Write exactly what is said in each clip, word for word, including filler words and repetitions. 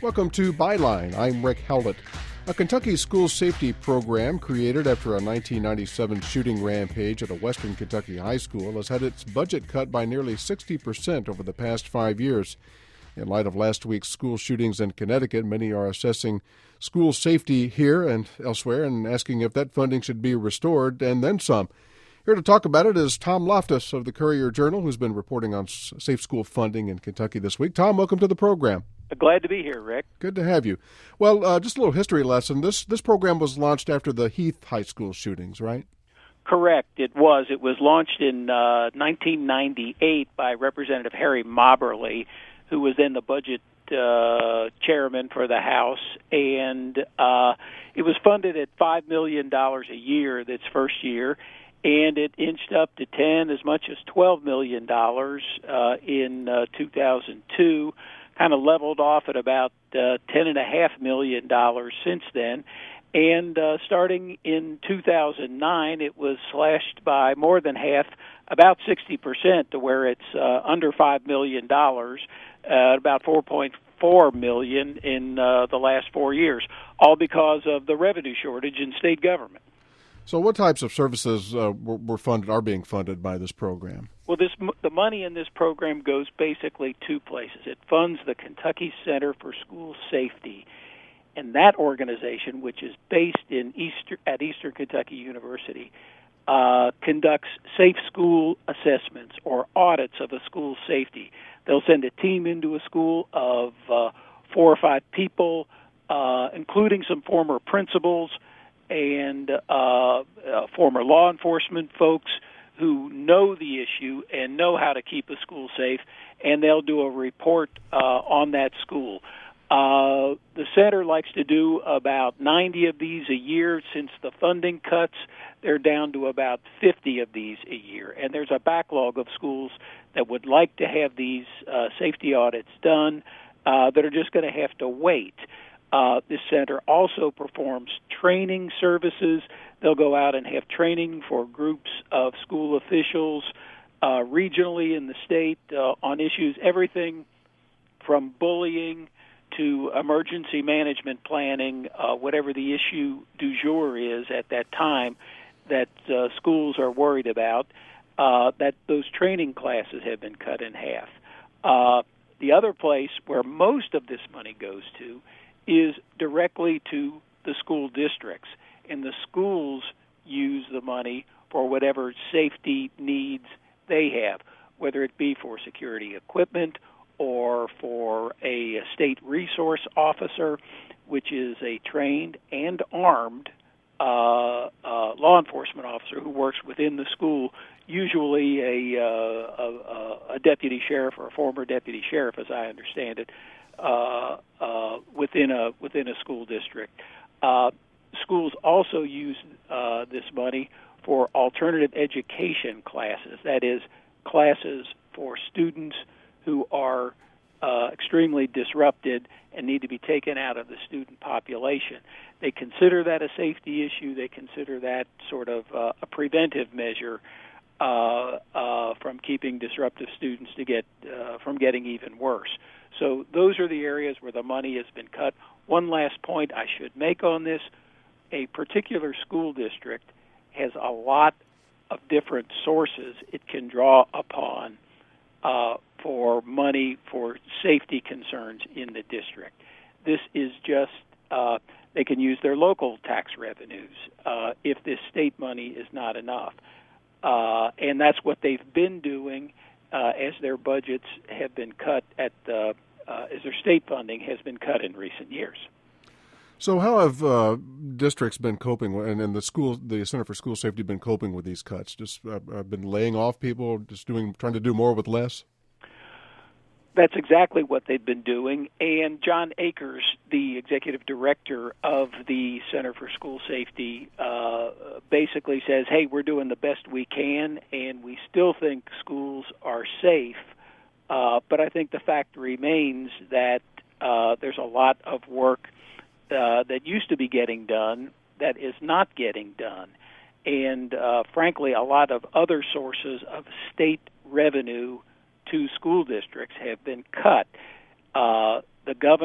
Welcome to Byline. I'm Rick Howlett. A Kentucky school safety program created after a nineteen ninety-seven shooting rampage at a western Kentucky high school has had its budget cut by nearly sixty percent over the past five years. In light of last week's school shootings in Connecticut, many are assessing school safety here and elsewhere and asking if that funding should be restored and then some. Here to talk about it is Tom Loftus of the Courier-Journal, who's been reporting on safe school funding in Kentucky this week. Tom, welcome to the program. Glad to be here, Rick. Good to have you. Well, uh, just a little history lesson. This this program was launched after the Heath High School shootings, right? Correct. It was. It was launched in uh, nineteen ninety-eight by Representative Harry Mobberly, who was then the budget uh, chairman for the House, and uh, it was funded at five million dollars a year its first year, and it inched up to ten, as much as twelve million dollars uh, in uh, two thousand two. Kind of leveled off at about uh, ten and a half million dollars since then, and uh, starting in two thousand nine, it was slashed by more than half, about sixty percent, to where it's uh, under five million dollars, uh, about four point four million dollars in uh, the last four years, all because of the revenue shortage in state government. So, what types of services uh, were, were funded, are being funded by this program? Well, this the money in this program goes basically two places. It funds the Kentucky Center for School Safety, and that organization, which is based in Easter, at Eastern Kentucky University, uh, conducts safe school assessments or audits of a school's safety. They'll send a team into a school of uh, four or five people, uh, including some former principals and uh, uh, former law enforcement folks who know the issue and know how to keep a school safe, and they'll do a report uh, on that school. Uh, the center likes to do about ninety of these a year. Since the funding cuts, they're down to about fifty of these a year. And there's a backlog of schools that would like to have these uh, safety audits done uh, that are just going to have to wait. Uh, this center also performs training services. They'll go out and have training for groups of school officials uh, regionally in the state uh, on issues, everything from bullying to emergency management planning, uh, whatever the issue du jour is at that time that uh, schools are worried about, uh, that those training classes have been cut in half. Uh, the other place where most of this money goes to is directly to the school districts, and the schools use the money for whatever safety needs they have, whether it be for security equipment or for a state resource officer, which is a trained and armed uh, uh, law enforcement officer who works within the school, usually a, uh, a, a deputy sheriff or a former deputy sheriff, as I understand it, uh, uh, within a within a school district. Uh, schools also use uh, this money for alternative education classes, that is, classes for students who are uh, extremely disrupted and need to be taken out of the student population. They consider that a safety issue. They consider that sort of uh, a preventive measure uh, uh, from keeping disruptive students to get uh, from getting even worse. So those are the areas where the money has been cut. One last point I should make on this: a particular school district has a lot of different sources it can draw upon uh, for money for safety concerns in the district. This is just, uh, they can use their local tax revenues uh, if this state money is not enough. Uh, and that's what they've been doing uh, as their budgets have been cut at the, uh, as their state funding has been cut in recent years. So how have uh, districts been coping, with, and, and the school, the Center for School Safety, been coping with these cuts? Just uh, been laying off people, just doing, trying to do more with less? That's exactly what they've been doing. And John Akers, the executive director of the Center for School Safety, uh, basically says, hey, we're doing the best we can, and we still think schools are safe. Uh, but I think the fact remains that uh, there's a lot of work Uh, that used to be getting done that is not getting done. And uh, frankly, a lot of other sources of state revenue to school districts have been cut. Uh, the governor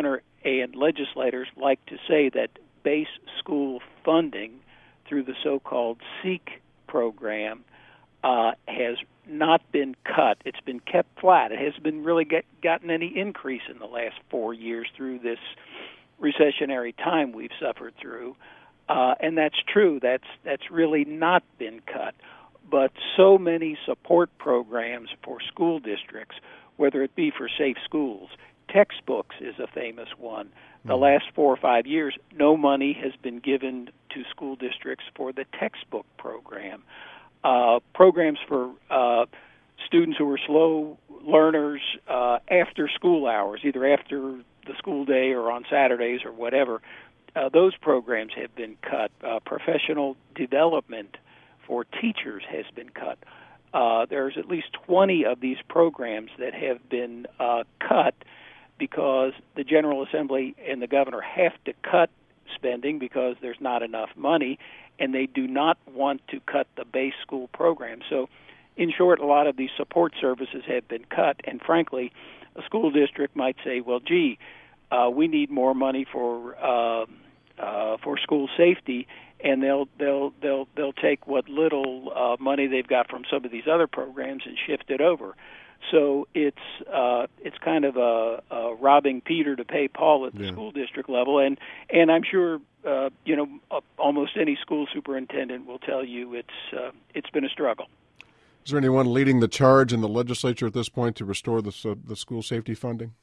and legislators like to say that base school funding through the so-called SEEK program uh, has not been cut. It's been kept flat. It hasn't been really get, gotten any increase in the last four years through this recessionary time we've suffered through. Uh, and that's true. That's that's really not been cut. But so many support programs for school districts, whether it be for safe schools, textbooks is a famous one. The mm-hmm. last four or five years, no money has been given to school districts for the textbook program. Uh, programs for uh, students who are slow learners uh, after school hours, either after the school day or on Saturdays or whatever, uh, those programs have been cut. Uh, professional development for teachers has been cut. Uh, there's at least twenty of these programs that have been uh, cut because the General Assembly and the governor have to cut spending because there's not enough money, and they do not want to cut the base school program. So, in short, a lot of these support services have been cut, and frankly, a school district might say, well, gee, uh, we need more money for uh, uh, for school safety, and they'll they'll they'll they'll take what little uh, money they've got from some of these other programs and shift it over. So it's uh, it's kind of a, a robbing Peter to pay Paul at the yeah. school district level, and and I'm sure uh, you know uh, almost any school superintendent will tell you it's uh, it's been a struggle. Is there anyone leading the charge in the legislature at this point to restore the uh, the school safety funding?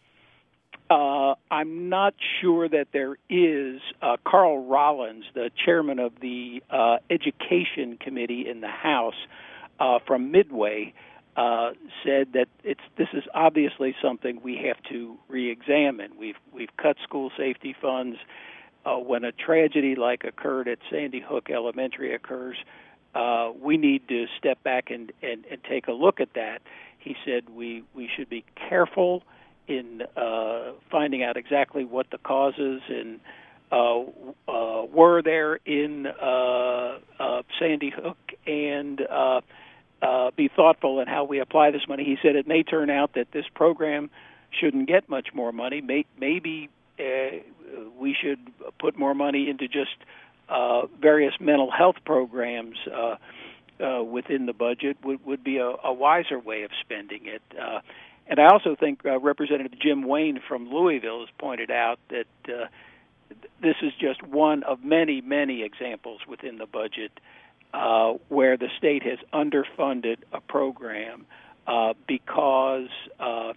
Uh, I'm not sure that there is. Uh, Carl Rollins, the chairman of the uh, Education Committee in the House uh, from Midway, uh, said that it's this is obviously something we have to re-examine. We've we've cut school safety funds uh, when a tragedy like occurred at Sandy Hook Elementary occurs. Uh, we need to step back and, and, and take a look at that. He said we, we should be careful in uh, finding out exactly what the causes and uh, uh, were there in uh, uh, Sandy Hook, and uh, uh, be thoughtful in how we apply this money. He said it may turn out that this program shouldn't get much more money. May, maybe uh, we should put more money into just uh, various mental health programs uh, uh, within the budget would, would be a, a wiser way of spending it. Uh, And I also think uh, Representative Jim Wayne from Louisville has pointed out that uh, this is just one of many, many examples within the budget uh, where the state has underfunded a program uh, because uh,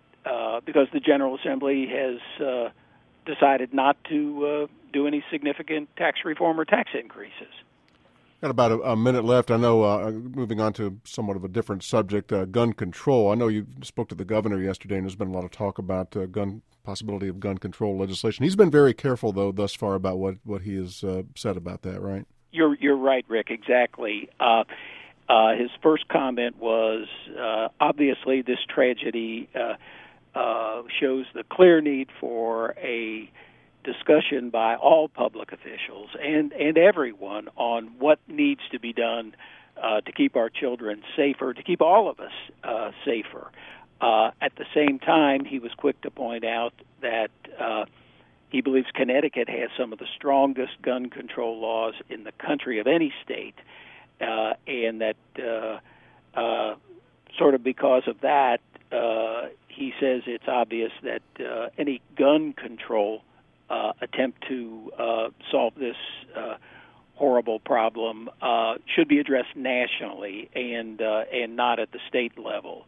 uh, because the General Assembly has uh, decided not to uh, do any significant tax reform or tax increases. Got about a, a minute left. I know, uh, moving on to somewhat of a different subject, uh, gun control. I know you spoke to the governor yesterday, and there's been a lot of talk about uh, gun possibility of gun control legislation. He's been very careful, though, thus far about what, what he has uh, said about that, right? You're you're right, Rick, exactly. Uh, uh, his first comment was, uh, obviously this tragedy uh, uh, shows the clear need for a discussion by all public officials and, and everyone on what needs to be done uh, to keep our children safer, to keep all of us uh, safer. Uh, at the same time, he was quick to point out that uh, he believes Connecticut has some of the strongest gun control laws in the country of any state, uh, and that uh, uh, sort of because of that, uh, he says it's obvious that uh, any gun control Uh, attempt to uh, solve this uh, horrible problem uh, should be addressed nationally and uh, and not at the state level.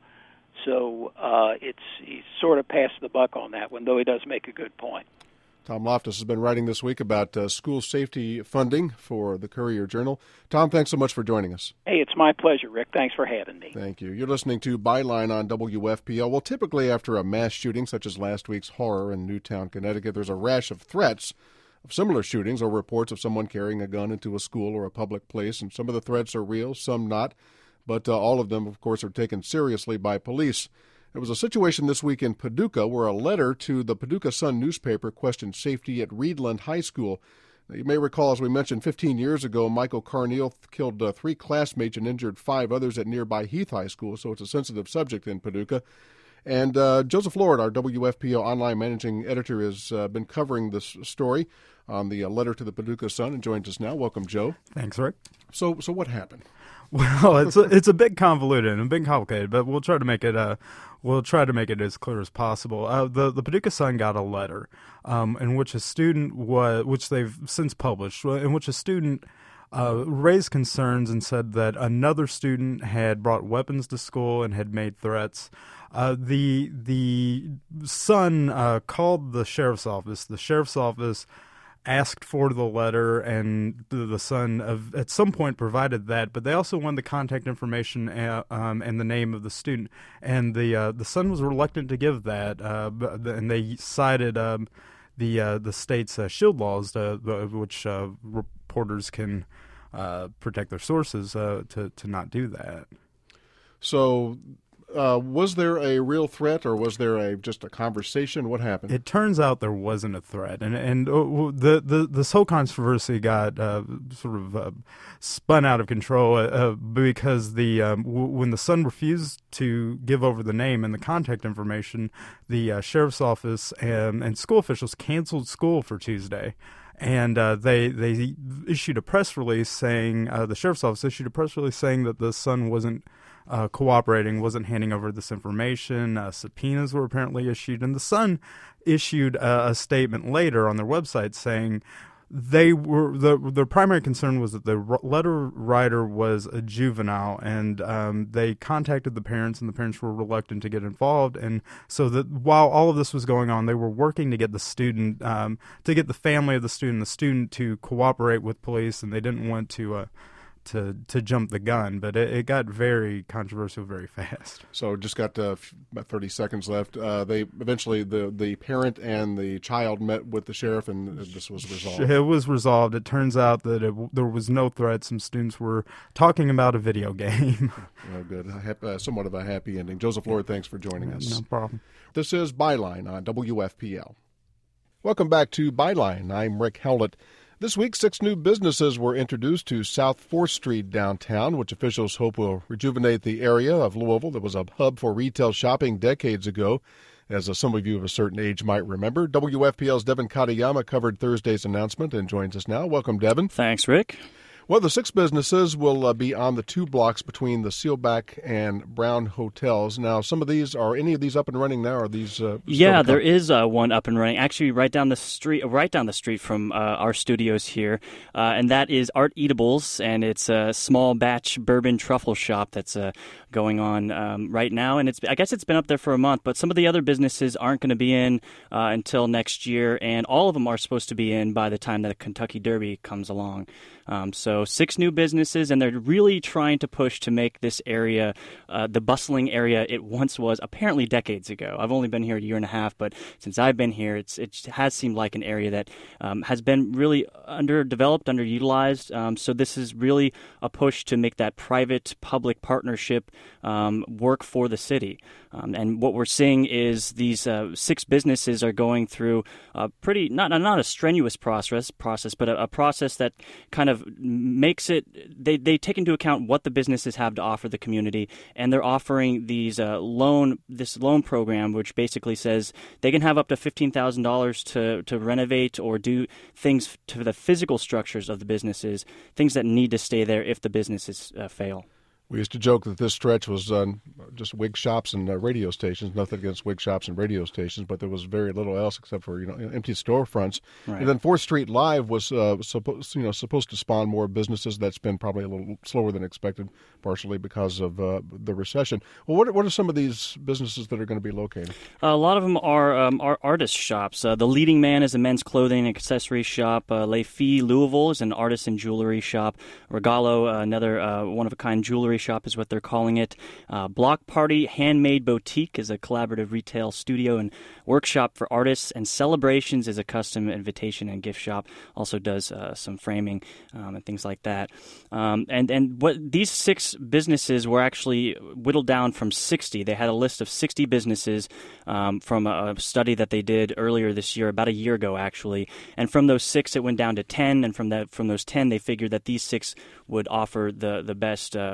So uh, it's he's sort of passed the buck on that one, though he does make a good point. Tom Loftus has been writing this week about uh, school safety funding for the Courier-Journal. Tom, thanks so much for joining us. Hey, it's my pleasure, Rick. Thanks for having me. Thank you. You're listening to Byline on W F P L. Well, typically after a mass shooting such as last week's horror in Newtown, Connecticut, there's a rash of threats of similar shootings or reports of someone carrying a gun into a school or a public place, and some of the threats are real, some not, but uh, all of them, of course, are taken seriously by police. There was a situation this week in Paducah where a letter to the Paducah Sun newspaper questioned safety at Reedland High School. Now, you may recall, as we mentioned, fifteen years ago, Michael Carneal killed uh, three classmates and injured five others at nearby Heath High School, so it's a sensitive subject in Paducah. And uh, Joseph Lord, our W F P L online managing editor, has uh, been covering this story on the uh, letter to the Paducah Sun and joins us now. Welcome, Joe. Thanks, Rick. So, so what happened? Well, it's a, it's a bit convoluted and a bit complicated, but we'll try to make it uh, we'll try to make it as clear as possible. Uh, the the Paducah Sun got a letter um, in which a student was, which they've since published, in which a student uh, raised concerns and said that another student had brought weapons to school and had made threats. Uh, the the Sun uh, called the sheriff's office. The sheriff's office asked for the letter, and the, the Sun of, at some point provided that, but they also wanted the contact information uh, um, and the name of the student, and the uh, the Sun was reluctant to give that, uh, and they cited um, the uh, the state's uh, shield laws, uh, which uh, reporters can uh, protect their sources uh, to to not do that. So. Uh, was there a real threat, or was there a just a conversation? What happened? It turns out there wasn't a threat, and and uh, the, the this whole controversy got uh, sort of uh, spun out of control uh, because the um, w- when the Sun refused to give over the name and the contact information, the uh, sheriff's office and, and school officials canceled school for Tuesday. And uh, they they issued a press release saying uh, the sheriff's office issued a press release saying that the Sun wasn't uh, cooperating, wasn't handing over this information. Uh, subpoenas were apparently issued, and the Sun issued uh, a statement later on their website saying they were the their primary concern was that the letter writer was a juvenile, and um, they contacted the parents, and the parents were reluctant to get involved. And so that while all of this was going on, they were working to get the student, um, to get the family of the student, the student to cooperate with police, and they didn't want to uh, to to jump the gun. But it, it got very controversial very fast. So just got uh, about thirty seconds left. Uh, they eventually the the parent and the child met with the sheriff, and this was resolved. It was resolved. It turns out that it, there was no threat. Some students were talking about a video game. Oh, good. Uh, somewhat of a happy ending. Joseph Lord, thanks for joining us. No problem. This is Byline on W F P L. Welcome back to Byline. I'm Rick Howlett. This week, six new businesses were introduced to South fourth Street downtown, which officials hope will rejuvenate the area of Louisville that was a hub for retail shopping decades ago. As uh, some of you of a certain age might remember, W F P L's Devin Katayama covered Thursday's announcement and joins us now. Welcome, Devin. Thanks, Rick. Well, the six businesses will uh, be on the two blocks between the Sealback and Brown hotels. Now, some of these, are any of these up and running now? Or are these? Uh, yeah, there is uh, one up and running. Actually, right down the street, right down the street from uh, our studios here, uh, and that is Art Eatables, and it's a small batch bourbon truffle shop that's uh, going on um, right now. And it's, I guess, it's been up there for a month. But some of the other businesses aren't going to be in uh, until next year, and all of them are supposed to be in by the time that the Kentucky Derby comes along. Um, so six new businesses, and they're really trying to push to make this area uh, the bustling area it once was, apparently decades ago. I've only been here a year and a half, but since I've been here, it's it has seemed like an area that um, has been really underdeveloped, underutilized. Um, so this is really a push to make that private-public partnership um, work for the city. Um, and what we're seeing is these uh, six businesses are going through a pretty, not not a strenuous process, process, but a, a process that kind of makes it, they, they take into account what the businesses have to offer the community, and they're offering these uh, loan, this loan program, which basically says they can have up to fifteen thousand dollars to, to renovate or do things to the physical structures of the businesses, things that need to stay there if the businesses uh, fail. We used to joke that this stretch was uh, just wig shops and uh, radio stations. Nothing against wig shops and radio stations, but there was very little else except for you know empty storefronts. Right. And then fourth Street Live was uh, supposed you know supposed to spawn more businesses. That's been probably a little slower than expected, partially because of uh, the recession. Well, what what are some of these businesses that are going to be located? Uh, a lot of them are um, are artist shops. Uh, the Leading Man is a men's clothing and accessory shop. Uh, Les Filles Louisville is an artist and jewelry shop. Regalo, uh, another uh, one of a kind jewelry shop is what they're calling it. Uh, Block Party Handmade Boutique is a collaborative retail studio and workshop for artists, and Celebrations is a custom invitation and gift shop. Also does uh, some framing um, and things like that. Um, and and what these six businesses were actually whittled down from sixty. They had a list of sixty businesses um, from a study that they did earlier this year, about a year ago actually. And from those six, it went down to ten. And from that from those ten, they figured that these six would offer the the best. Uh,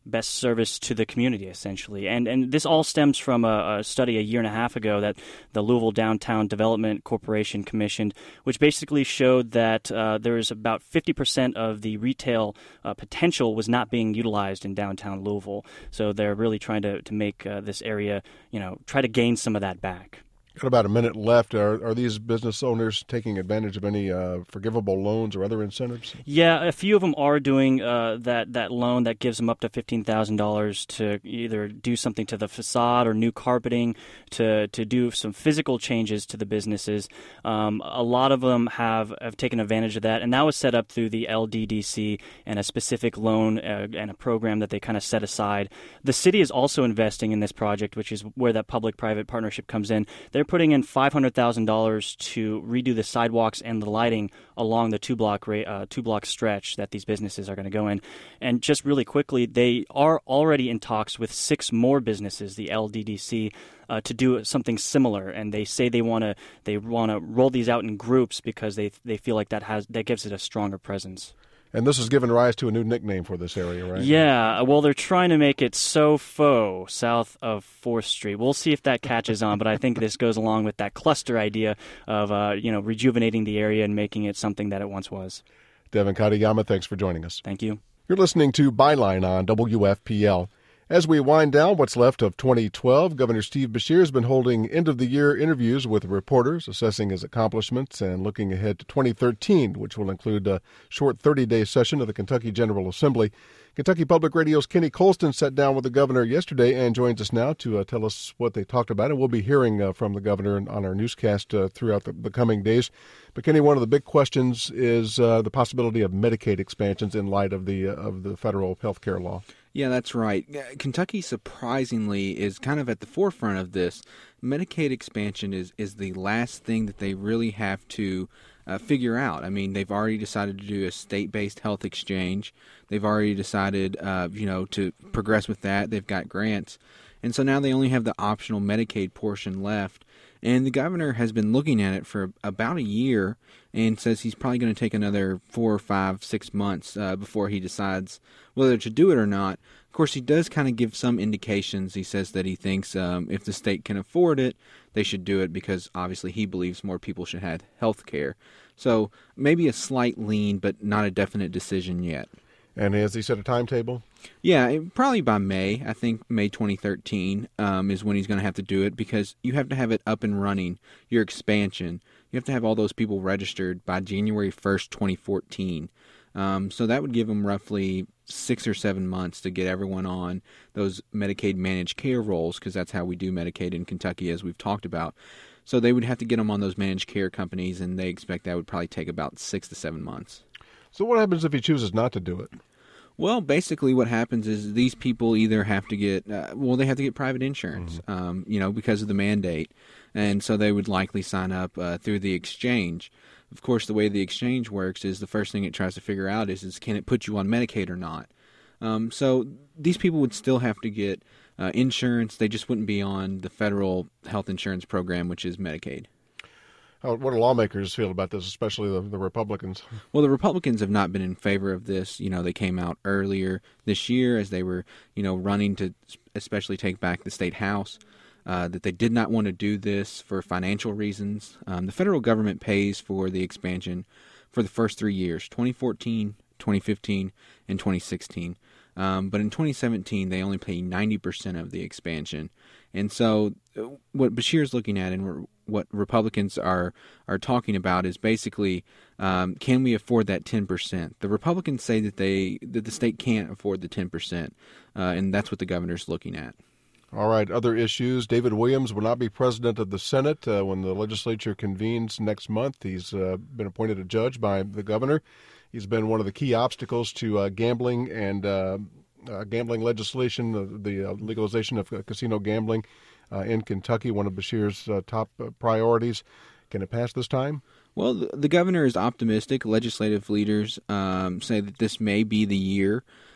best service to the community, essentially. And and this all stems from a, a study a year and a half ago that the Louisville Downtown Development Corporation commissioned, which basically showed that uh, there is about fifty percent of the retail uh, potential was not being utilized in downtown Louisville. So they're really trying to, to make uh, this area, you know, try to gain some of that back. Got about a minute left. Are, are these business owners taking advantage of any uh, forgivable loans or other incentives? Yeah, a few of them are doing uh, that, that loan that gives them up to fifteen thousand dollars to either do something to the facade or new carpeting, to, to do some physical changes to the businesses. Um, a lot of them have, have taken advantage of that, and that was set up through the L D D C and a specific loan uh, and a program that they kind of set aside. The city is also investing in this project, which is where that public-private partnership comes in. They're putting in five hundred thousand dollars to redo the sidewalks and the lighting along the two-block uh, two-block stretch that these businesses are going to go in. And just really quickly, they are already in talks with six more businesses, the L D D C, uh, to do something similar. And they say they want to they want to roll these out in groups because they they feel like that has that gives it a stronger presence. And this has given rise to a new nickname for this area, right? Yeah, well, they're trying to make it SoFo, south of fourth Street. We'll see if that catches on, but I think this goes along with that cluster idea of, uh, you know, rejuvenating the area and making it something that it once was. Devin Katayama, thanks for joining us. Thank you. You're listening to Byline on W F P L. As we wind down what's left of twenty twelve, Governor Steve Beshear has been holding end-of-the-year interviews with reporters, assessing his accomplishments and looking ahead to twenty thirteen, which will include a short thirty-day session of the Kentucky General Assembly. Kentucky Public Radio's Kenny Colston sat down with the governor yesterday and joins us now to uh, tell us what they talked about. And we'll be hearing uh, from the governor on our newscast uh, throughout the, the coming days. But Kenny, one of the big questions is uh, the possibility of Medicaid expansions in light of the uh, of the federal health care law. Yeah, that's right. Kentucky, surprisingly, is kind of at the forefront of this. Medicaid expansion is, is the last thing that they really have to uh, figure out. I mean, they've already decided to do a state-based health exchange. They've already decided, uh, you know, to progress with that. They've got grants. And so now they only have the optional Medicaid portion left. And the governor has been looking at it for about a year and says he's probably going to take another four or five, six months uh, before he decides whether to do it or not. Of course, he does kind of give some indications. He says that he thinks um, if the state can afford it, they should do it because obviously he believes more people should have health care. So maybe a slight lean, but not a definite decision yet. And has he set a timetable? Yeah, it, probably by May. I think May twenty thirteen um, is when he's going to have to do it because you have to have it up and running, your expansion. You have to have all those people registered by January first, twenty fourteen. Um, so that would give them roughly six or seven months to get everyone on those Medicaid managed care rolls because that's how we do Medicaid in Kentucky, as we've talked about. So they would have to get them on those managed care companies, and they expect that would probably take about six to seven months. So what happens if he chooses not to do it? Well, basically what happens is these people either have to get, uh, well, they have to get private insurance, mm-hmm. um, you know, because of the mandate. And so they would likely sign up uh, through the exchange. Of course, the way the exchange works is the first thing it tries to figure out is, is can it put you on Medicaid or not? Um, so these people would still have to get uh, insurance. They just wouldn't be on the federal health insurance program, which is Medicaid. How, what do lawmakers feel about this, especially the, the Republicans? Well, the Republicans have not been in favor of this. You know, they came out earlier this year as they were, you know, running to especially take back the state house, uh, that they did not want to do this for financial reasons. Um, the federal government pays for the expansion for the first three years, twenty fourteen, twenty fifteen, and twenty sixteen. Um, but in twenty seventeen, they only pay ninety percent of the expansion. And so what Beshear's looking at and what Republicans are, are talking about is basically, um, can we afford that ten percent? The Republicans say that they that the state can't afford the ten percent, uh, and that's what the governor's looking at. All right, other issues. David Williams will not be president of the Senate uh, when the legislature convenes next month. He's uh, been appointed a judge by the governor. He's been one of the key obstacles to uh, gambling and uh, uh, gambling legislation, uh, the uh, legalization of uh, casino gambling uh, in Kentucky, one of Beshear's uh, top uh, priorities. Can it pass this time? Well, the, the governor is optimistic. Legislative leaders um, say that this may be the year.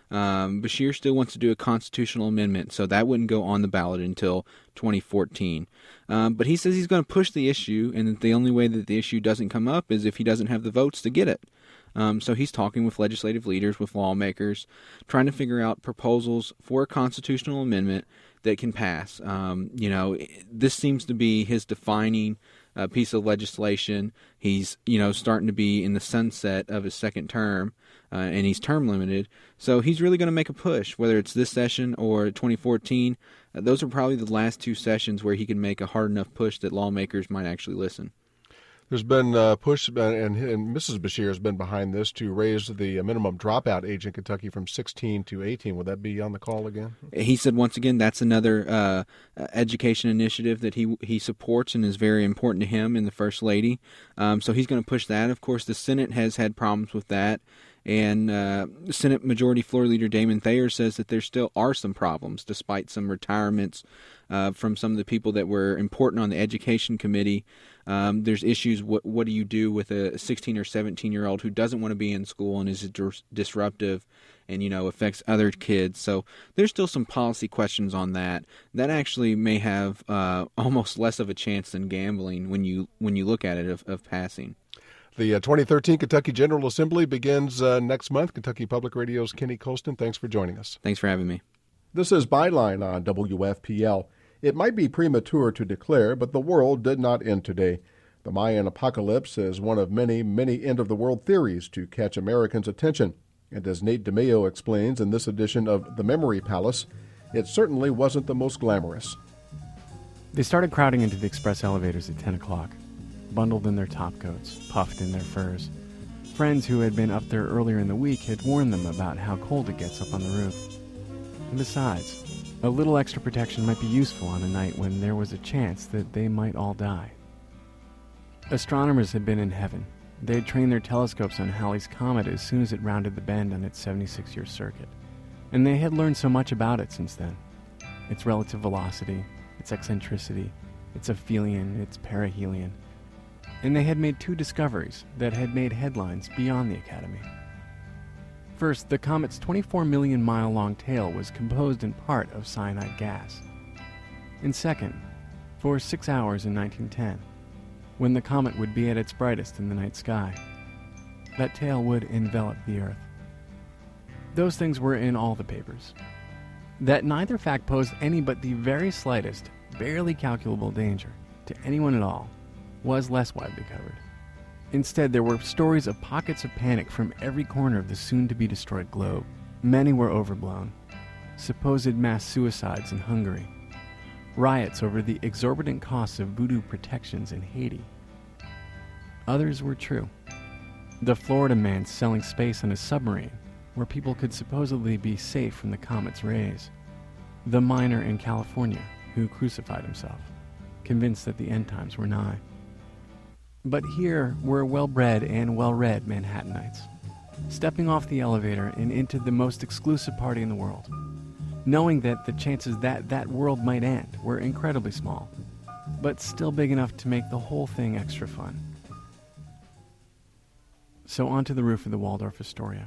Um, Beshear still wants to do a constitutional amendment, so that wouldn't go on the ballot until twenty fourteen. Um, but he says he's going to push the issue, and that the only way that the issue doesn't come up is if he doesn't have the votes to get it. Um, so he's talking with legislative leaders, with lawmakers, trying to figure out proposals for a constitutional amendment that can pass. Um, you know, this seems to be his defining uh, piece of legislation. He's, you know, starting to be in the sunset of his second term, uh, and he's term limited. So he's really going to make a push, whether it's this session or twenty fourteen. Uh, those are probably the last two sessions where he can make a hard enough push that lawmakers might actually listen. There's been a push, and, and Missus Beshear has been behind this, to raise the minimum dropout age in Kentucky from sixteen to eighteen. Would that be on the call again? He said, once again, that's another uh, education initiative that he he supports and is very important to him and the First Lady. Um, so he's going to push that. Of course, the Senate has had problems with that. And uh, Senate Majority Floor Leader Damon Thayer says that there still are some problems, despite some retirements uh, from some of the people that were important on the Education Committee. Um, there's issues. What, what do you do with a sixteen or seventeen year old who doesn't want to be in school and is dis- disruptive and, you know, affects other kids? So there's still some policy questions on that. That actually may have uh, almost less of a chance than gambling when you when you look at it of, of passing. The uh, twenty thirteen Kentucky General Assembly begins uh, next month. Kentucky Public Radio's Kenny Colston, thanks for joining us. Thanks for having me. This is Byline on W F P L. It might be premature to declare, but the world did not end today. The Mayan apocalypse is one of many, many end-of-the-world theories to catch Americans' attention. And as Nate DeMeo explains in this edition of The Memory Palace, it certainly wasn't the most glamorous. They started crowding into the express elevators at ten o'clock, bundled in their topcoats, puffed in their furs. Friends who had been up there earlier in the week had warned them about how cold it gets up on the roof. And besides, a little extra protection might be useful on a night when there was a chance that they might all die. Astronomers had been in heaven. They had trained their telescopes on Halley's Comet as soon as it rounded the bend on its seventy-six year circuit. And they had learned so much about it since then. Its relative velocity, its eccentricity, its aphelion, its perihelion. And they had made two discoveries that had made headlines beyond the Academy. First, the comet's twenty-four million mile long tail was composed in part of cyanide gas. And second, for six hours in nineteen ten, when the comet would be at its brightest in the night sky, that tail would envelop the Earth. Those things were in all the papers. That neither fact posed any but the very slightest, barely calculable danger to anyone at all was less widely covered. Instead, there were stories of pockets of panic from every corner of the soon-to-be-destroyed globe. Many were overblown. Supposed mass suicides in Hungary. Riots over the exorbitant costs of voodoo protections in Haiti. Others were true. The Florida man selling space on a submarine where people could supposedly be safe from the comet's rays. The miner in California who crucified himself, convinced that the end times were nigh. But here were well-bred and well-read Manhattanites, stepping off the elevator and into the most exclusive party in the world, knowing that the chances that that world might end were incredibly small, but still big enough to make the whole thing extra fun. So onto the roof of the Waldorf Astoria,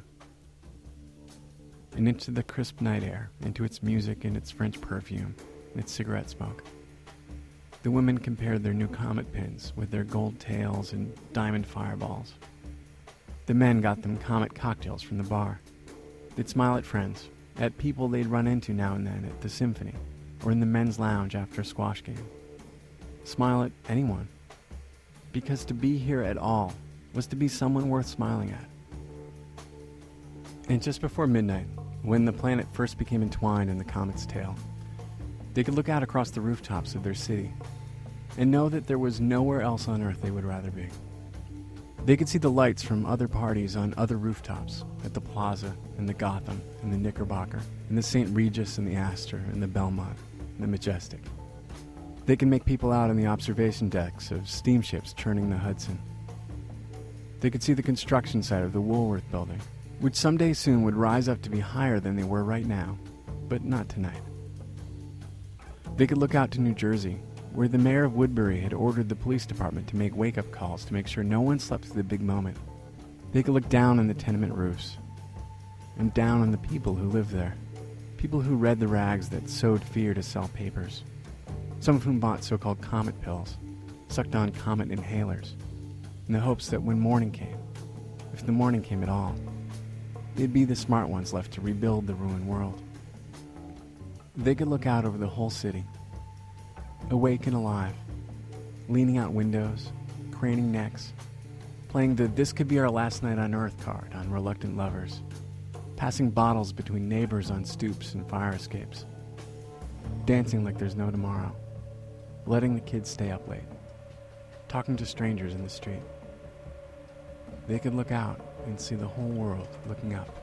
and into the crisp night air, into its music and its French perfume, and its cigarette smoke. The women compared their new comet pins with their gold tails and diamond fireballs. The men got them comet cocktails from the bar. They'd smile at friends, at people they'd run into now and then at the symphony or in the men's lounge after a squash game. Smile at anyone. Because to be here at all was to be someone worth smiling at. And just before midnight, when the planet first became entwined in the comet's tail, they could look out across the rooftops of their city and know that there was nowhere else on Earth they would rather be. They could see the lights from other parties on other rooftops, at the Plaza, and the Gotham, and the Knickerbocker, and the Saint Regis, and the Astor, and the Belmont, and the Majestic. They could make people out on the observation decks of steamships churning the Hudson. They could see the construction site of the Woolworth Building, which someday soon would rise up to be higher than they were right now, but not tonight. They could look out to New Jersey, where the mayor of Woodbury had ordered the police department to make wake-up calls to make sure no one slept through the big moment. They could look down on the tenement roofs. and down on the people who lived there. People who read the rags that sowed fear to sell papers. Some of whom bought so-called comet pills, sucked on comet inhalers, in the hopes that when morning came, if the morning came at all, they'd be the smart ones left to rebuild the ruined world. They could look out over the whole city, awake and alive, leaning out windows, craning necks, playing the "This Could Be Our Last Night on Earth" card on reluctant lovers, passing bottles between neighbors on stoops and fire escapes, dancing like there's no tomorrow, letting the kids stay up late, talking to strangers in the street. They could look out and see the whole world looking up.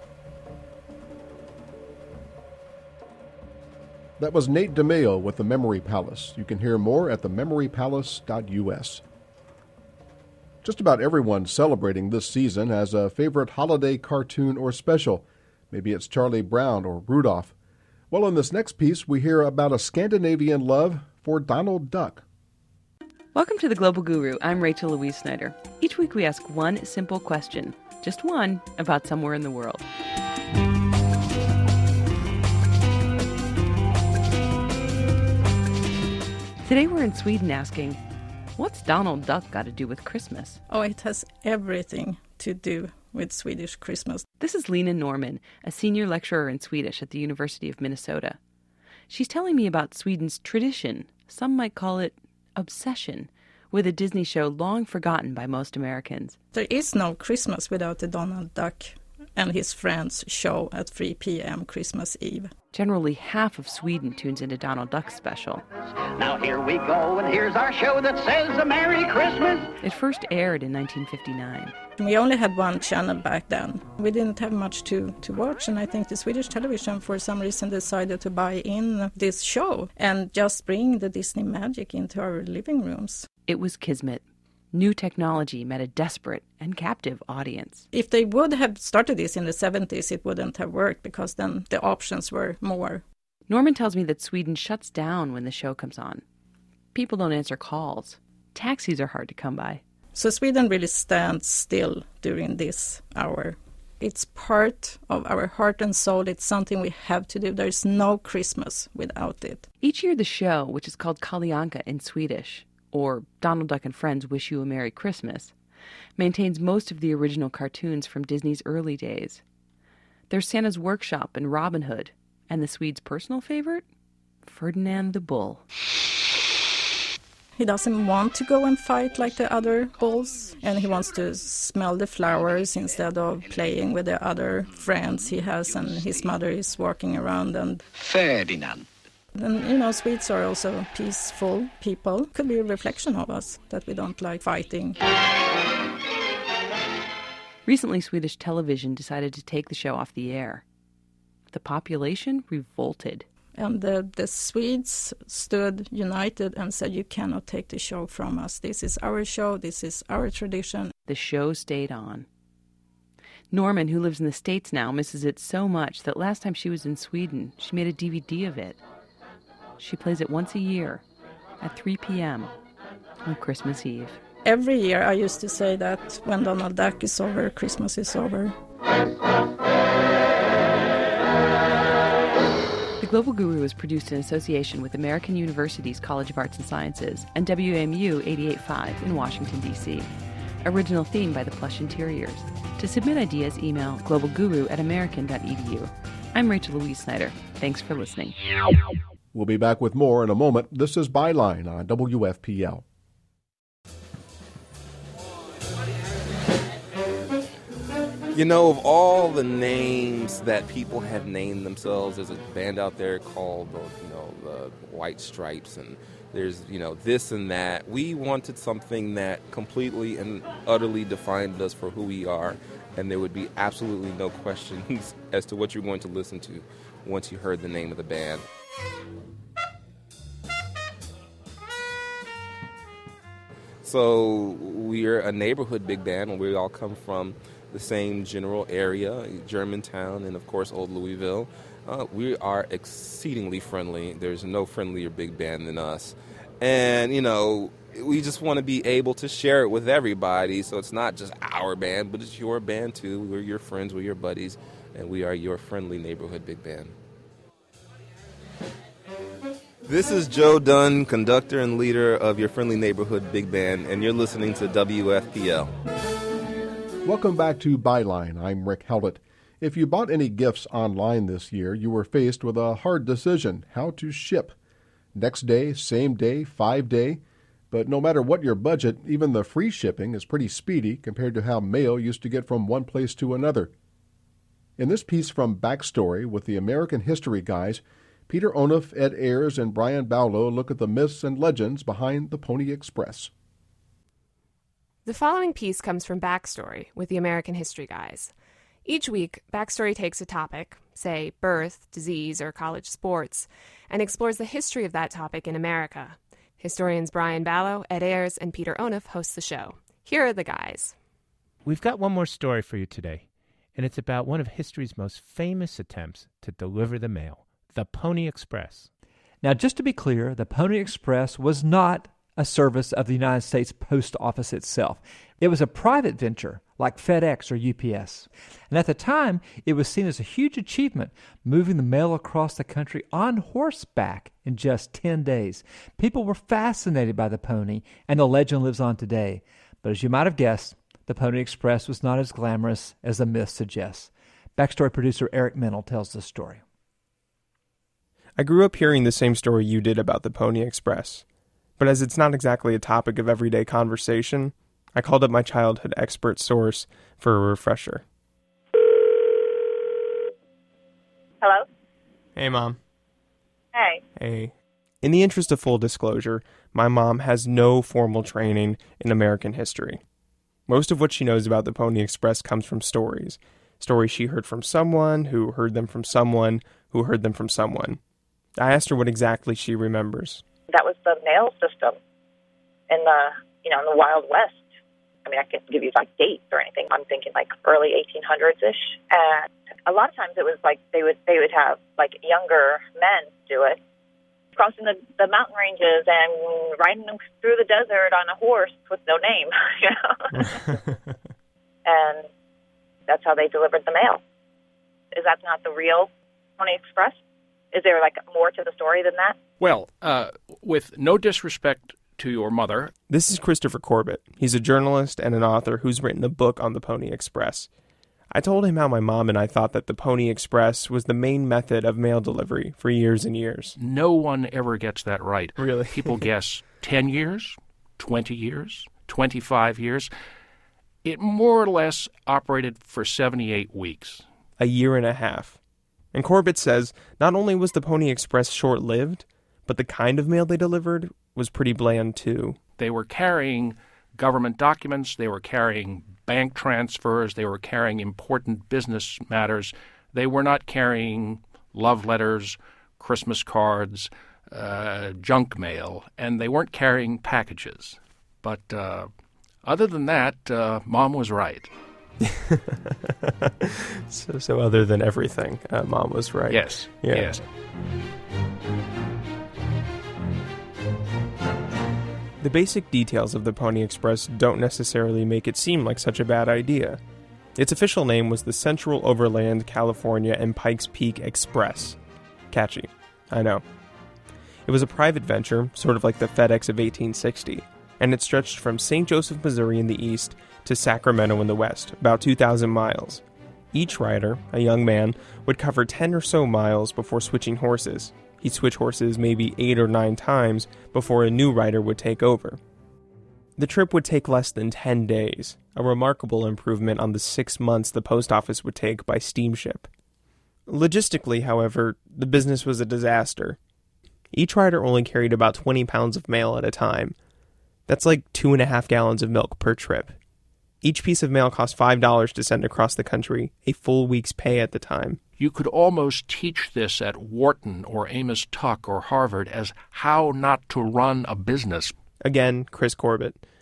That was Nate DeMeo with the Memory Palace. You can hear more at the memory palace dot U S. Just about everyone celebrating this season has a favorite holiday cartoon or special. Maybe it's Charlie Brown or Rudolph. Well, in this next piece, we hear about a Scandinavian love for Donald Duck. Welcome to the Global Guru. I'm Rachel Louise Snyder. Each week we ask one simple question, just one, about somewhere in the world. Today we're in Sweden asking, what's Donald Duck got to do with Christmas? Oh, it has everything to do with Swedish Christmas. This is Lena Norman, a senior lecturer in Swedish at the University of Minnesota. She's telling me about Sweden's tradition, some might call it obsession, with a Disney show long forgotten by most Americans. There is no Christmas without the Donald Duck and his friends show at three p.m. Christmas Eve. Generally, half of Sweden tunes into Donald Duck's special. Now here we go, and here's our show that says a Merry Christmas. It first aired in nineteen fifty-nine. We only had one channel back then. We didn't have much to, to watch, and I think the Swedish television, for some reason, decided to buy in this show and just bring the Disney magic into our living rooms. It was Kismet. New technology met a desperate and captive audience. If they would have started this in the seventies, it wouldn't have worked because then the options were more. Norman tells me that Sweden shuts down when the show comes on. People don't answer calls. Taxis are hard to come by. So Sweden really stands still during this hour. It's part of our heart and soul. It's something we have to do. There's no Christmas without it. Each year the show, which is called Kalle Anka in Swedish, or Donald Duck and Friends Wish You a Merry Christmas, maintains most of the original cartoons from Disney's early days. There's Santa's Workshop and Robin Hood, and the Swedes' personal favorite, Ferdinand the Bull. He doesn't want to go and fight like the other bulls, and he wants to smell the flowers instead of playing with the other friends he has, and his mother is walking around. And Ferdinand. And, you know, Swedes are also peaceful people. Could be a reflection of us, that we don't like fighting. Recently, Swedish television decided to take the show off the air. The population revolted. And the, the Swedes stood united and said, you cannot take the show from us. This is our show. This is our tradition. The show stayed on. Norman, who lives in the States now, misses it so much that last time she was in Sweden, she made a D V D of it. She plays it once a year at three p.m. on Christmas Eve. Every year I used to say that when Donald Duck is over, Christmas is over. The Global Guru is produced in association with American University's College of Arts and Sciences and W M U eighty-eight point five in Washington, D C Original theme by The Plush Interiors. To submit ideas, email globalguru at american dot e d u. I'm Rachel Louise Snyder. Thanks for listening. We'll be back with more in a moment. This is Byline on W F P L. You know, of all the names that people have named themselves, there's a band out there called, you know, the White Stripes, and there's, you know, this and that. We wanted something that completely and utterly defined us for who we are, and there would be absolutely no questions as to what you're going to listen to once you heard the name of the band. So we're a neighborhood big band, and we all come from the same general area, Germantown, and of course Old Louisville. Uh, we are exceedingly friendly. There's no friendlier big band than us. And, you know, we just want to be able to share it with everybody, so it's not just our band, but it's your band too. We're your friends, we're your buddies, and we are your friendly neighborhood big band. This is Joe Dunn, conductor and leader of your friendly neighborhood big band, and you're listening to W F P L. Welcome back to Byline. I'm Rick Howlett. If you bought any gifts online this year, you were faced with a hard decision: how to ship. Next day, same day, five day. But no matter what your budget, even the free shipping is pretty speedy compared to how mail used to get from one place to another. In this piece from Backstory with the American History Guys, Peter Onuf, Ed Ayers, and Brian Bowlow look at the myths and legends behind the Pony Express. The following piece comes from Backstory with the American History Guys. Each week, Backstory takes a topic, say birth, disease, or college sports, and explores the history of that topic in America. Historians Brian Bowlow, Ed Ayers, and Peter Onuf host the show. Here are the guys. We've got one more story for you today, and it's about one of history's most famous attempts to deliver the mail, the Pony Express. Now, just to be clear, the Pony Express was not a service of the United States Post Office itself. It was a private venture like FedEx or U P S. And at the time, it was seen as a huge achievement, moving the mail across the country on horseback in just ten days. People were fascinated by the pony, and the legend lives on today. But as you might have guessed, the Pony Express was not as glamorous as the myth suggests. Backstory producer Eric Mennel tells the story. I grew up hearing the same story you did about the Pony Express. But as it's not exactly a topic of everyday conversation, I called up my childhood expert source for a refresher. Hello? Hey, Mom. Hey. Hey. In the interest of full disclosure, my mom has no formal training in American history. Most of what she knows about the Pony Express comes from stories. Stories she heard from someone, who heard them from someone, who heard them from someone. I asked her what exactly she remembers. That was the mail system in the, you know, in the Wild West. I mean, I can't give you like dates or anything. I'm thinking like early eighteen hundreds ish. And a lot of times it was like they would they would have like younger men do it, crossing the, the mountain ranges and riding them through the desert on a horse with no name, you know. And that's how they delivered the mail. Is that not the real Pony Express? Is there like more to the story than that? Well, uh, with no disrespect to your mother. This is Christopher Corbett. He's a journalist and an author who's written a book on the Pony Express. I told him how my mom and I thought that the Pony Express was the main method of mail delivery for years and years. No one ever gets that right. Really? People guess ten years, twenty years, twenty-five years. It more or less operated for seventy-eight weeks. A year and a half. And Corbett says not only was the Pony Express short-lived, but the kind of mail they delivered was pretty bland, too. They were carrying government documents, they were carrying bank transfers, they were carrying important business matters. They were not carrying love letters, Christmas cards, uh, junk mail, and they weren't carrying packages. But uh, other than that, uh, Mom was right. so, so other than everything, uh, Mom was right. Yes, yeah. yes. The basic details of the Pony Express don't necessarily make it seem like such a bad idea. Its official name was the Central Overland California and Pikes Peak Express. Catchy, I know. It was a private venture, sort of like the FedEx of eighteen sixty, and it stretched from Saint Joseph, Missouri in the east to Sacramento in the west, about two thousand miles. Each rider, a young man, would cover ten or so miles before switching horses. He'd switch horses maybe eight or nine times before a new rider would take over. The trip would take less than ten days, a remarkable improvement on the six months the post office would take by steamship. Logistically, however, the business was a disaster. Each rider only carried about twenty pounds of mail at a time. That's like two and a half gallons of milk per trip. Each piece of mail cost five dollars to send across the country, a full week's pay at the time. You could almost teach this at Wharton or Amos Tuck or Harvard as how not to run a business. Again, Chris Corbett.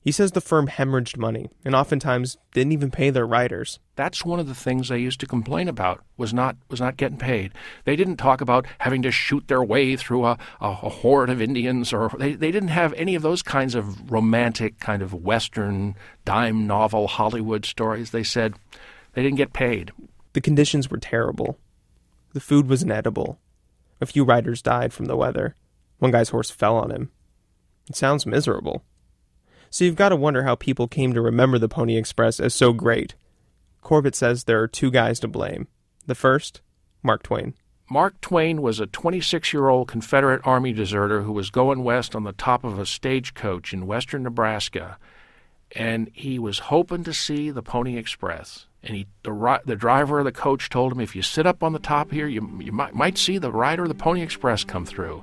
He says the firm hemorrhaged money and oftentimes didn't even pay their writers. That's one of the things they used to complain about, was not was not getting paid. They didn't talk about having to shoot their way through a, a, a horde of Indians, or they, they didn't have any of those kinds of romantic kind of Western dime novel Hollywood stories. They said they didn't get paid. The conditions were terrible. The food was inedible. A few riders died from the weather. One guy's horse fell on him. It sounds miserable. So you've got to wonder how people came to remember the Pony Express as so great. Corbett says there are two guys to blame. The first, Mark Twain. Mark Twain was a twenty-six-year-old Confederate Army deserter who was going west on the top of a stagecoach in western Nebraska, and he was hoping to see the Pony Express. And he, the, the driver of the coach told him, if you sit up on the top here, you, you might, might see the rider of the Pony Express come through.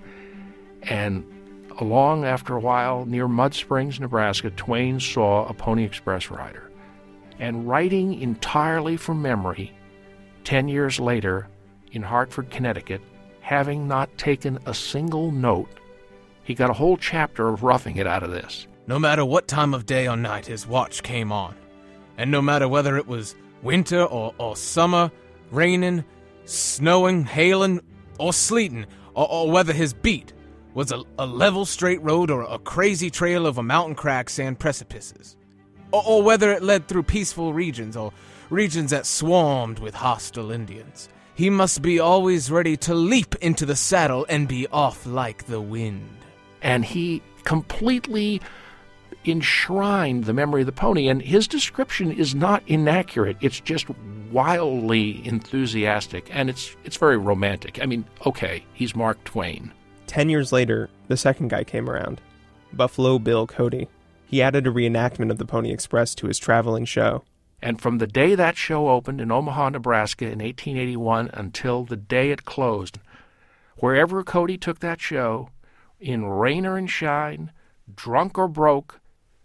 And along after a while, near Mud Springs, Nebraska, Twain saw a Pony Express rider. And writing entirely from memory, ten years later, in Hartford, Connecticut, having not taken a single note, he got a whole chapter of roughing it out of this. No matter what time of day or night his watch came on, and no matter whether it was winter or, or summer, raining, snowing, hailing, or sleeting, or, or whether his beat was a, a level straight road or a crazy trail over mountain cracks and precipices, or, or whether it led through peaceful regions or regions that swarmed with hostile Indians, he must be always ready to leap into the saddle and be off like the wind. And he completely enshrined the memory of the pony, and his description is not inaccurate. It's just wildly enthusiastic, and it's it's very romantic. I mean, okay, he's Mark Twain. Ten years later, the second guy came around, Buffalo Bill Cody. He added a reenactment of the Pony Express to his traveling show. And from the day that show opened in Omaha, Nebraska in eighteen eighty-one until the day it closed, wherever Cody took that show, in rain or in shine, drunk or broke,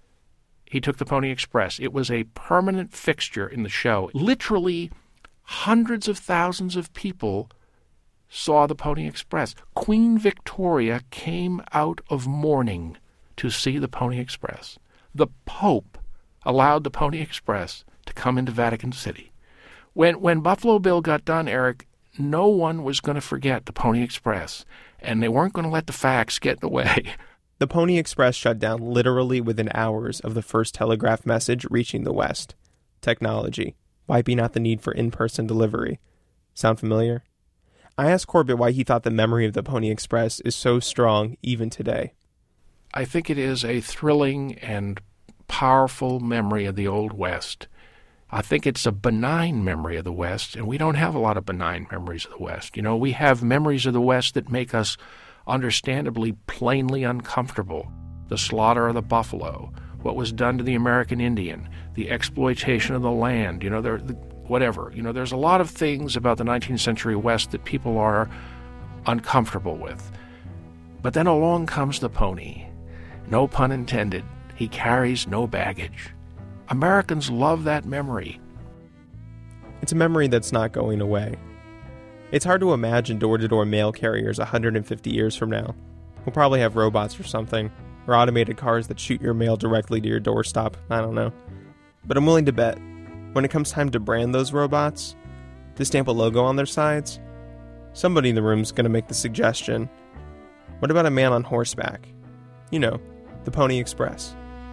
he took the Pony Express. It was a permanent fixture in the show. Literally hundreds of thousands of people saw the Pony Express. Queen Victoria came out of mourning to see the Pony Express. The Pope allowed the Pony Express to come into Vatican City. When when Buffalo Bill got done, Eric, no one was going to forget the Pony Express, and they weren't going to let the facts get in the way. The Pony Express shut down literally within hours of the first telegraph message reaching the West. Technology, wiping out the need for in-person delivery. Sound familiar? I asked Corbett why he thought the memory of the Pony Express is so strong even today. I think it is a thrilling and powerful memory of the Old West. I think it's a benign memory of the West, and we don't have a lot of benign memories of the West. You know, we have memories of the West that make us understandably plainly uncomfortable. The slaughter of the buffalo, what was done to the American Indian, the exploitation of the land, you know, there, the, whatever. You know, there's a lot of things about the nineteenth century West that people are uncomfortable with. But then along comes the pony. No pun intended. He carries no baggage. Americans love that memory. It's a memory that's not going away. It's hard to imagine door-to-door mail carriers one hundred fifty years from now. We'll probably have robots or something, or automated cars that shoot your mail directly to your doorstep. I don't know. But I'm willing to bet, when it comes time to brand those robots, to stamp a logo on their sides, somebody in the room's going to make the suggestion, what about a man on horseback? You know, the Pony Express.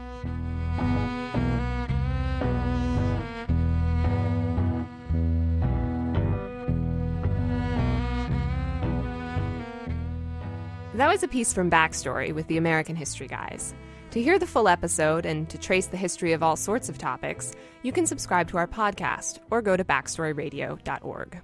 That was a piece from Backstory with the American History Guys. To hear the full episode and to trace the history of all sorts of topics, you can subscribe to our podcast or go to backstory radio dot org.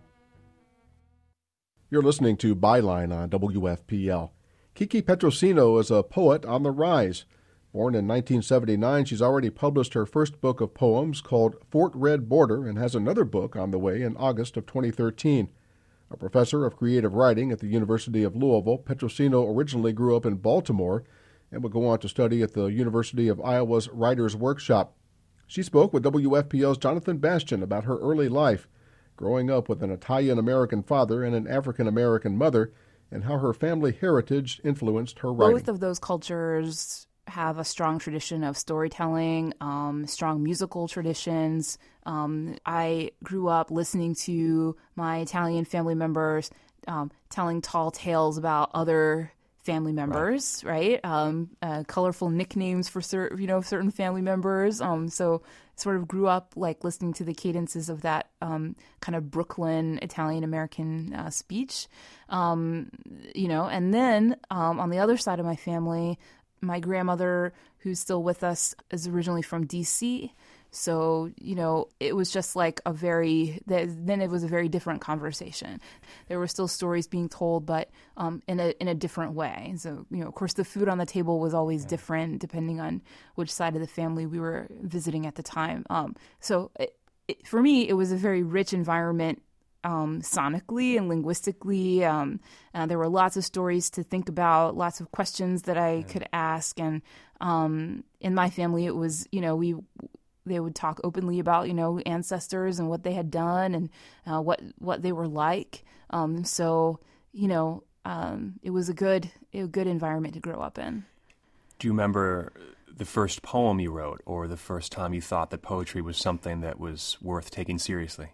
You're listening to Byline on W F P L. Kiki Petrosino is a poet on the rise. Born in nineteen seventy-nine, she's already published her first book of poems called Fort Red Border and has another book on the way in August of twenty thirteen. A professor of creative writing at the University of Louisville, Petrosino originally grew up in Baltimore and would go on to study at the University of Iowa's Writers' Workshop. She spoke with W F P L's Jonathan Bastian about her early life, growing up with an Italian-American father and an African-American mother, and how her family heritage influenced her writing. Both of those cultures have a strong tradition of storytelling, um, strong musical traditions. Um, I grew up listening to my Italian family members um, telling tall tales about other family members, right? right? Um, uh, colorful nicknames for certain, you know, certain family members. Um, so sort of grew up like listening to the cadences of that um, kind of Brooklyn Italian American uh, speech, um, you know. And then um, on the other side of my family, my grandmother, who's still with us, is originally from D C. So, you know, it was just like a very, then it was a very different conversation. There were still stories being told, but um, in a in a different way. So, you know, of course, the food on the table was always different depending on which side of the family we were visiting at the time. Um, so it, it, for me, it was a very rich environment um, sonically and linguistically. Um, uh, there were lots of stories to think about, lots of questions that I could ask. And um, in my family, it was, you know, we... they would talk openly about, you know, ancestors and what they had done and uh, what what they were like. Um, so, you know, um, it was a good a good environment to grow up in. Do you remember the first poem you wrote, or the first time you thought that poetry was something that was worth taking seriously?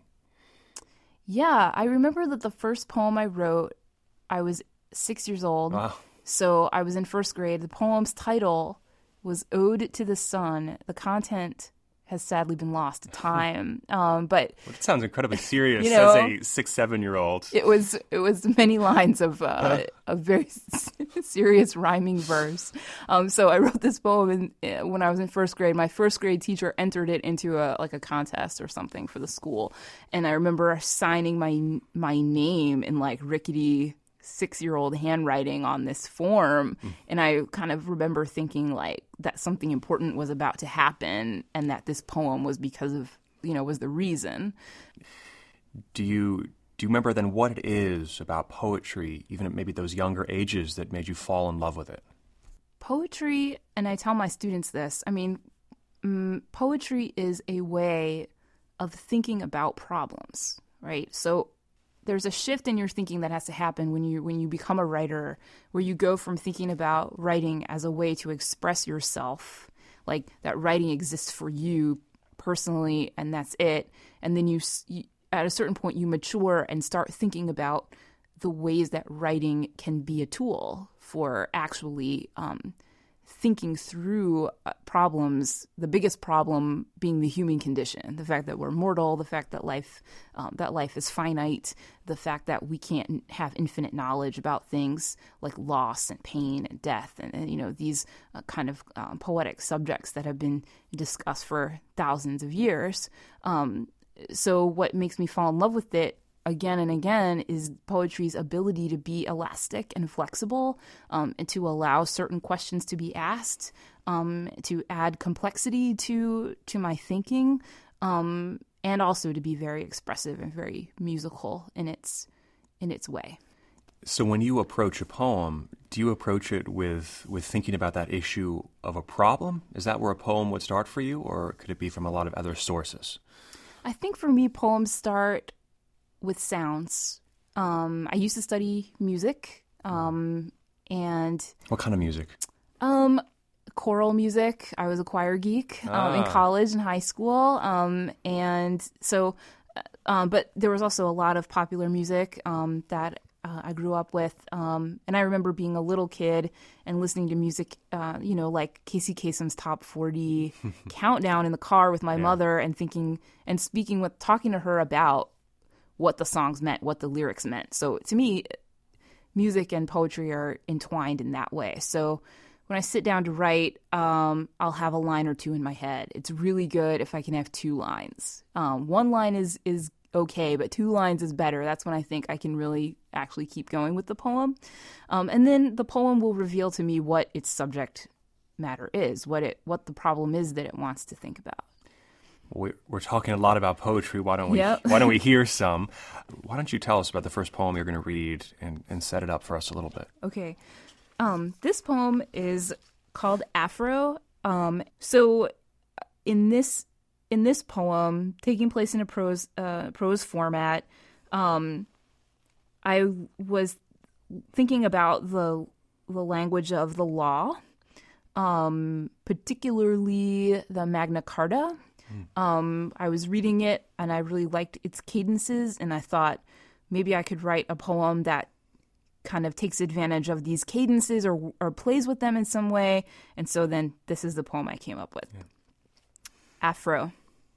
Yeah, I remember that the first poem I wrote, I was six years old. Wow. So I was in first grade. The poem's title was Ode to the Sun. The content has sadly been lost to time. Um, but well, it sounds incredibly serious, you know, as a six, seven-year-old. It was it was many lines of uh, a very serious rhyming verse. Um, so I wrote this poem in, uh, when I was in first grade. My first grade teacher entered it into a like a contest or something for the school, and I remember signing my my name in like rickety six-year-old handwriting on this form. Mm. And I kind of remember thinking like that something important was about to happen and that this poem was because of, you know, was the reason. Do you do you remember then what it is about poetry, even at maybe those younger ages, that made you fall in love with it? Poetry, and I tell my students this, I mean, um, poetry is a way of thinking about problems, right? So there's a shift in your thinking that has to happen when you when you become a writer, where you go from thinking about writing as a way to express yourself, like that writing exists for you personally and that's it, and then you, you at a certain point you mature and start thinking about the ways that writing can be a tool for actually um, thinking through uh, problems, the biggest problem being the human condition, the fact that we're mortal, the fact that life um, that life is finite, the fact that we can't have infinite knowledge about things like loss and pain and death, and, and you know, these uh, kind of um, poetic subjects that have been discussed for thousands of years. Um, so what makes me fall in love with it again and again is poetry's ability to be elastic and flexible, um, and to allow certain questions to be asked, um, to add complexity to to my thinking, um, and also to be very expressive and very musical in its in its way. So when you approach a poem, do you approach it with, with thinking about that issue of a problem? Is that where a poem would start for you, or could it be from a lot of other sources? I think for me, poems start with sounds. Um, I used to study music, um, and what kind of music? Um, choral music. I was a choir geek um, ah. in college and high school, um, and so. Um, but there was also a lot of popular music um, that uh, I grew up with, um, and I remember being a little kid and listening to music, uh, you know, like Casey Kasem's Top forty Countdown in the car with my yeah. mother, and thinking and speaking with, talking to her about what the songs meant, what the lyrics meant. So to me, music and poetry are entwined in that way. So when I sit down to write, um, I'll have a line or two in my head. It's really good if I can have two lines. Um, one line is is okay, but two lines is better. That's when I think I can really actually keep going with the poem. Um, and then the poem will reveal to me what its subject matter is, what it what the problem is that it wants to think about. We're talking a lot about poetry. Why don't we? Yep. Why don't we hear some? Why don't you tell us about the first poem you're going to read and, and set it up for us a little bit? Okay, um, this poem is called Afro. Um, so, in this in this poem, taking place in a prose uh, prose format, um, I was thinking about the the language of the law. um, particularly the Magna Carta. Mm. Um, I was reading it, and I really liked its cadences, and I thought maybe I could write a poem that kind of takes advantage of these cadences or or plays with them in some way. And so then this is the poem I came up with. Yeah. Afro.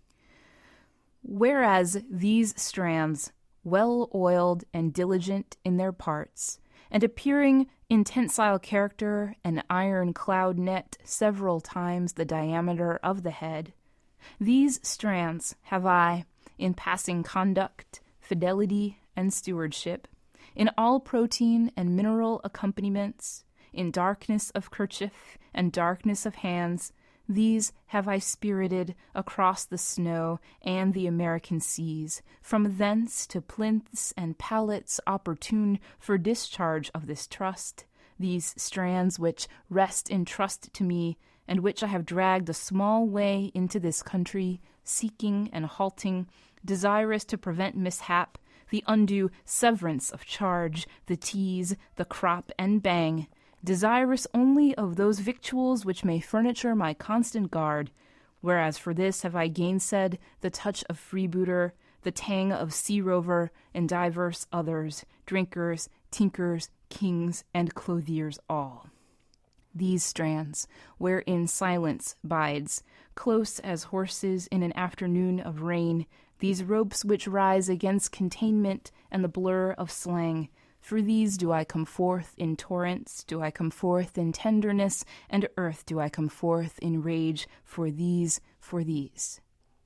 Whereas these strands, well oiled and diligent in their parts, and appearing in tensile character and iron cloud net several times the diameter of the head, these strands have I, in passing conduct, fidelity, and stewardship, in all protein and mineral accompaniments, in darkness of kerchief and darkness of hands, these have I spirited across the snow and the American seas, from thence to plinths and pallets opportune for discharge of this trust, these strands which rest in trust to me, and which I have dragged a small way into this country, seeking and halting, desirous to prevent mishap, the undue severance of charge, the tease, the crop, and bang, desirous only of those victuals which may furniture my constant guard, whereas for this have I gainsaid the touch of freebooter, the tang of sea rover, and divers others, drinkers, tinkers, kings, and clothiers all. These strands, wherein silence bides, close as horses in an afternoon of rain, these ropes which rise against containment and the blur of slang, for these do I come forth in torrents, do I come forth in tenderness, and earth do I come forth in rage, for these, for these.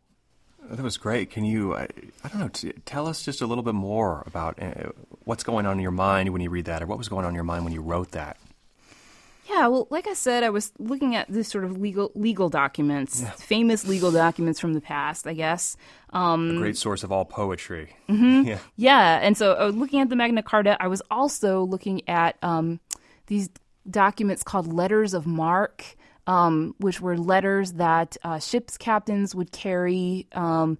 That was great. Can you, I, I don't know, t- tell us just a little bit more about uh, what's going on in your mind when you read that, or what was going on in your mind when you wrote that? Yeah, well, like I said, I was looking at this sort of legal legal documents, yeah. famous legal documents from the past, I guess. Um, a great source of all poetry. Mm-hmm. yeah. yeah, and so I was looking at the Magna Carta. I was also looking at um, these documents called Letters of Marque, um, which were letters that uh, ships' captains would carry. Um,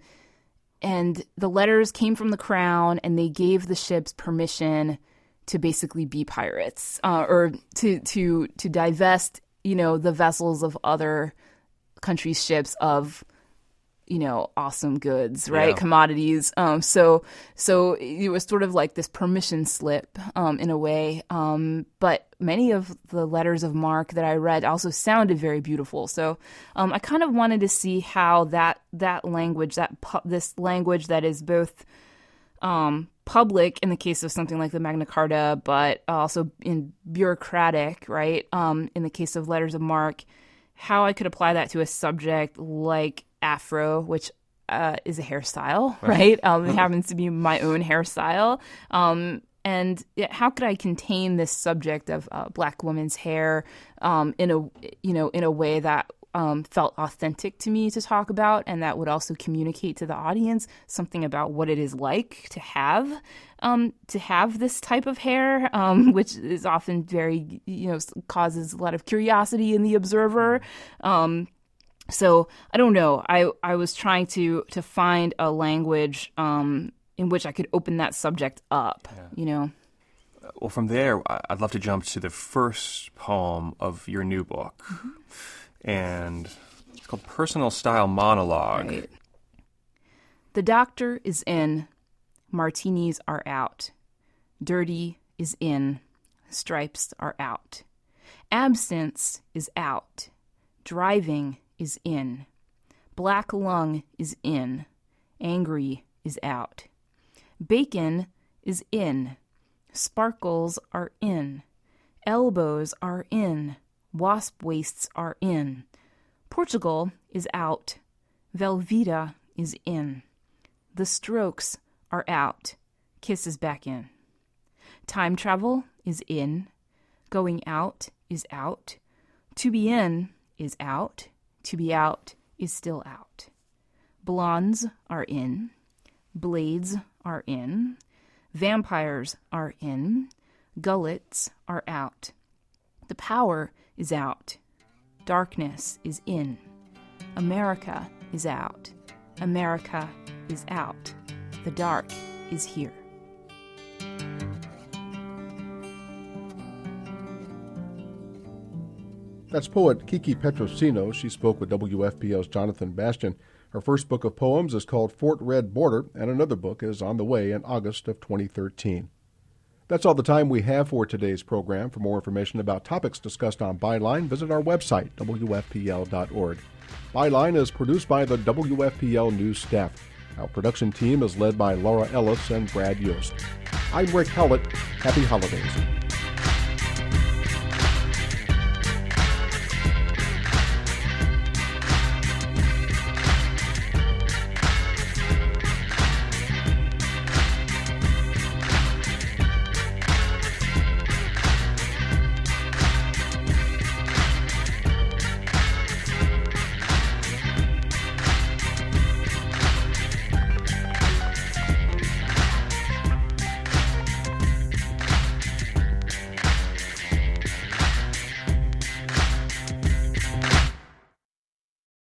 and the letters came from the crown, and they gave the ships permission to basically be pirates, uh, or to to to divest, you know, the vessels of other countries' ships of, you know, awesome goods, right? Yeah. Commodities. Um, so so it was sort of like this permission slip, um, in a way. Um, but many of the letters of marque that I read also sounded very beautiful. So um, I kind of wanted to see how that that language, that pu- this language that is both um, public in the case of something like the Magna Carta, but also in bureaucratic, right? Um, in the case of letters of marque, how I could apply that to a subject like Afro, which uh, is a hairstyle, right? Um, it happens to be my own hairstyle. Um, and how could I contain this subject of uh, Black women's hair um, in a, you know, in a way that Um, felt authentic to me to talk about, and that would also communicate to the audience something about what it is like to have um, to have this type of hair, um, which is often very, you know, causes a lot of curiosity in the observer. Um, so I don't know. I I was trying to to find a language um, in which I could open that subject up. Yeah. You know. Well, from there, I'd love to jump to the first poem of your new book. Mm-hmm. And it's called Personal Style Monologue. Right. The doctor is in. Martinis are out. Dirty is in. Stripes are out. Absence is out. Driving is in. Black lung is in. Angry is out. Bacon is in. Sparkles are in. Elbows are in. Wasp waists are in. Portugal is out. Velveeta is in. The strokes are out. Kiss is back in. Time travel is in. Going out is out. To be in is out. To be out is still out. Blondes are in. Blades are in. Vampires are in. Gullets are out. The power is out. Darkness is in. America is out. America is out. The dark is here. That's poet Kiki Petrosino. She spoke with W F P L's Jonathan Bastian. Her first book of poems is called Fort Red Border, and another book is on the way in August of twenty thirteen. That's all the time we have for today's program. For more information about topics discussed on Byline, visit our website, W F P L dot org. Byline is produced by the W F P L News staff. Our production team is led by Laura Ellis and Brad Yost. I'm Rick Howlett. Happy holidays.